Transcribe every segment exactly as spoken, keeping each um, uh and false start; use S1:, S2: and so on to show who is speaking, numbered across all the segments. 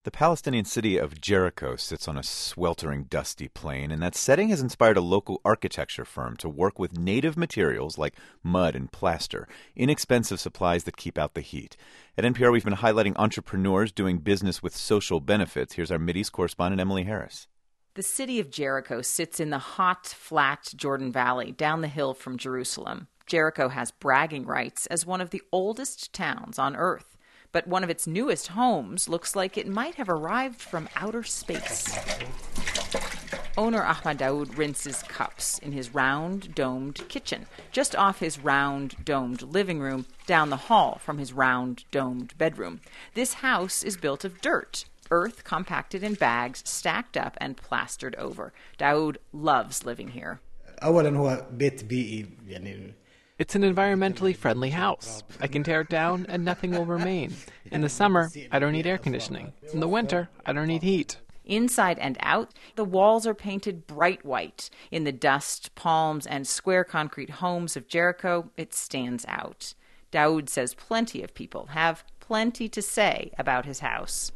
S1: The Palestinian city of Jericho sits on a sweltering, dusty plain, and that setting has inspired a local architecture firm to work with native materials like mud and plaster, inexpensive supplies that keep out the heat. At N P R, we've been highlighting entrepreneurs doing business with social benefits. Here's our Mideast correspondent, Emily Harris.
S2: The city of Jericho sits in the hot, flat Jordan Valley down the hill from Jerusalem. Jericho has bragging rights as one of the oldest towns on Earth. But one of its newest homes looks like it might have arrived from outer space. Owner Ahmad Daoud rinses cups in his round, domed kitchen, just off his round, domed living room, down the hall from his round, domed bedroom. This house is built of dirt, earth compacted in bags, stacked up and plastered over. Daoud loves living here.
S3: It's an environmentally friendly house. I can tear it down and nothing will remain. In the summer, I don't need air conditioning. In the winter, I don't need heat.
S2: Inside and out, the walls are painted bright white. In the dust, palms, and square concrete homes of Jericho, it stands out. Daoud says plenty of people have plenty to say about his house.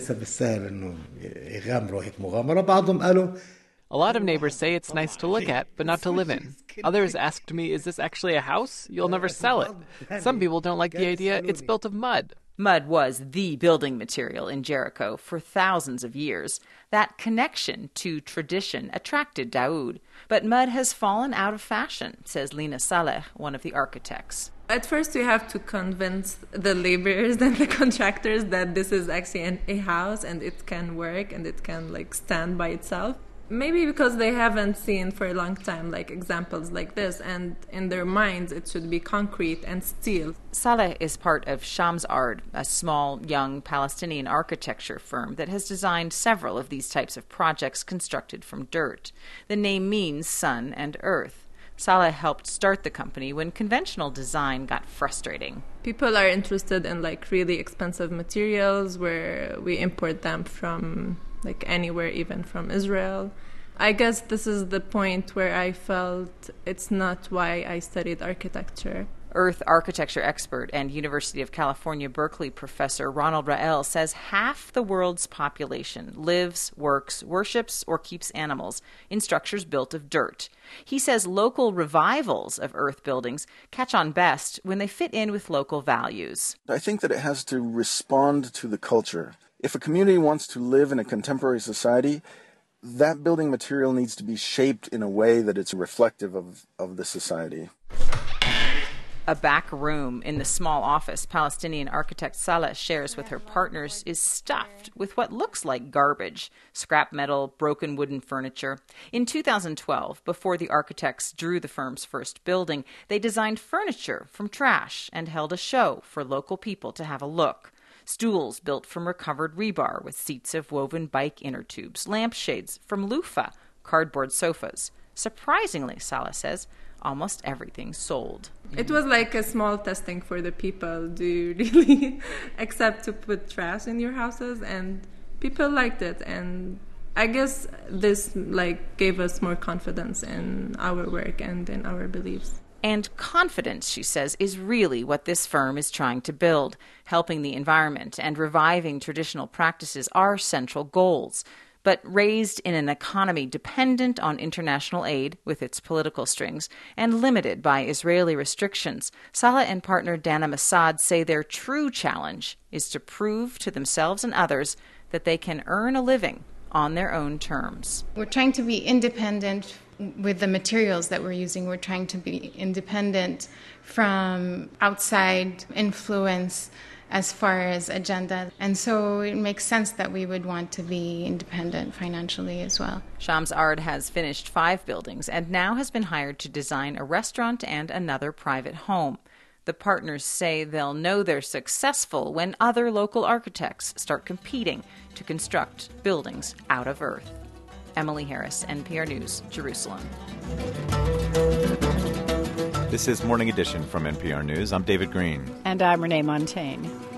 S3: A lot of neighbors say it's nice to look at, but not to live in. Others asked me, is this actually a house? You'll never sell it. Some people don't like the idea it's built of mud.
S2: Mud was the building material in Jericho for thousands of years. That connection to tradition attracted Daoud. But mud has fallen out of fashion, says Lina Saleh, one of the architects.
S4: At first, we have to convince the laborers and the contractors that this is actually an, a house and it can work and it can like stand by itself. Maybe because they haven't seen for a long time like examples like this, and in their minds it should be concrete and steel.
S2: Saleh is part of Shams Ard, a small, young Palestinian architecture firm that has designed several of these types of projects constructed from dirt. The name means sun and earth. Saleh helped start the company when conventional design got frustrating.
S4: People are interested in like really expensive materials where we import them from like anywhere, even from Israel. I guess this is the point where I felt it's not why I studied architecture.
S2: Earth architecture expert and University of California, Berkeley professor Ronald Rael says half the world's population lives, works, worships, or keeps animals in structures built of dirt. He says local revivals of earth buildings catch on best when they fit in with local values.
S5: I think that it has to respond to the culture. If a community wants to live in a contemporary society, that building material needs to be shaped in a way that it's reflective of, of the society.
S2: A back room in the small office Palestinian architect Saleh shares with her partners is stuffed with what looks like garbage, scrap metal, broken wooden furniture. In two thousand twelve, before the architects drew the firm's first building, they designed furniture from trash and held a show for local people to have a look. Stools built from recovered rebar with seats of woven bike inner tubes, lampshades from loofah, cardboard sofas. Surprisingly, Saleh says, almost everything sold.
S4: It was like a small testing for the people. Do you really accept to put trash in your houses? And people liked it. And I guess this like gave us more confidence in our work and in our beliefs.
S2: And confidence, she says, is really what this firm is trying to build. Helping the environment and reviving traditional practices are central goals. But raised in an economy dependent on international aid with its political strings and limited by Israeli restrictions, Saleh and partner Dana Masad say their true challenge is to prove to themselves and others that they can earn a living on their own terms.
S6: We're trying to be independent with the materials that we're using. We're trying to be independent from outside influence as far as agenda. And so it makes sense that we would want to be independent financially as well.
S2: Shams Ard has finished five buildings and now has been hired to design a restaurant and another private home. The partners say they'll know they're successful when other local architects start competing to construct buildings out of earth. Emily Harris, N P R News, Jerusalem.
S1: This is Morning Edition from N P R News. I'm David Green.
S7: And I'm Renee Montaigne.